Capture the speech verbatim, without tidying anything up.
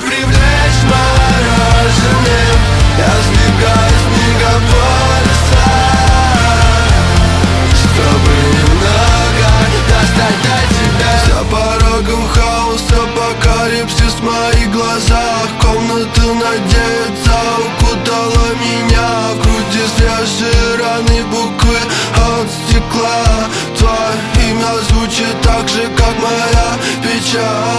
привлечь мороженым. Я сбегаю с мегаполиса, чтобы немного достать до тебя. За порогом хаос, апокалипсис в моих глазах. Комната надеется укутала меня. В груди свежие раны, буквы от стекла. Твое имя звучит так же, как моя печаль.